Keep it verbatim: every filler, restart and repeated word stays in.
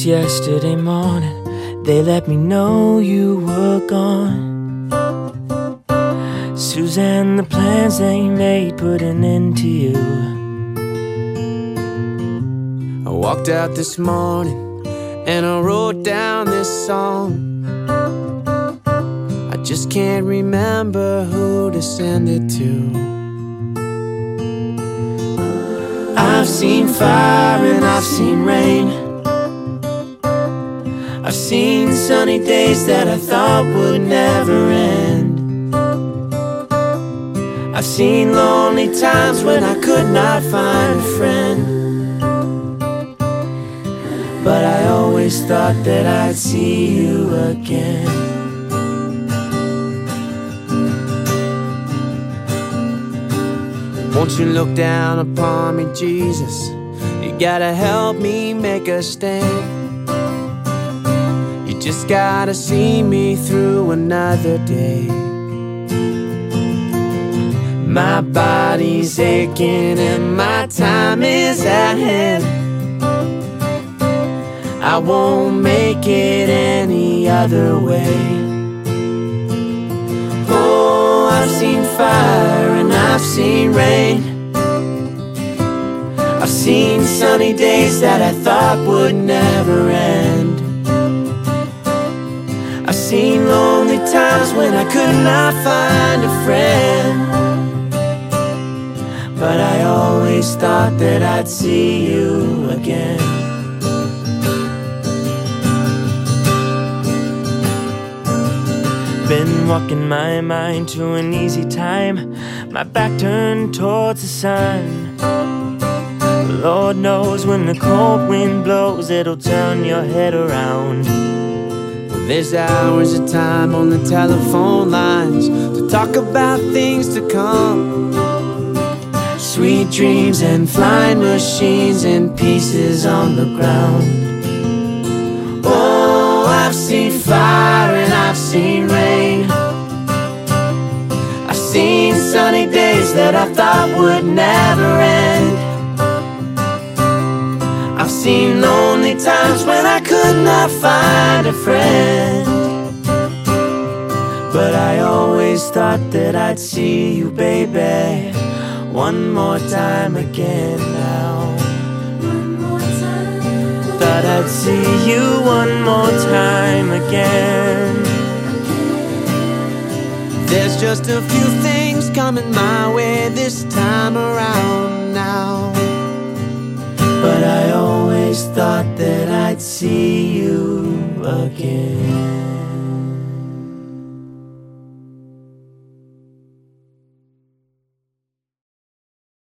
Just yesterday morning, they let me know you were gone. Suzanne, the plans they made put an end to you. I walked out this morning and I wrote down this song. I just can't remember who to send it to. I've seen fire and I've seen rain. I've seen sunny days that I thought would never end. I've seen lonely times when I could not find a friend. But I always thought that I'd see you again. Won't you look down upon me, Jesus? You gotta help me make a stand. You just gotta see me through another day. My body's aching and my time is at hand. I won't make it any other way. Oh, I've seen fire and I've seen rain. I've seen sunny days that I thought would never end. I've seen lonely times when I could not find a friend. But I always thought that I'd see you again. Been walking my mind to an easy time, my back turned towards the sun. Lord knows when the cold wind blows, it'll turn your head around. There's hours of time on the telephone lines to talk about things to come. Sweet dreams and flying machines and pieces on the ground. Oh, I've seen fire and I've seen rain. I've seen sunny days that I thought would never end. I've seen lonely times when I could not find a friend. But I always thought that I'd see you, baby, one more time again now. One more time. Thought I'd see you one more time again. There's just a few things coming my way this time around now. But I always thought that I'd see you again.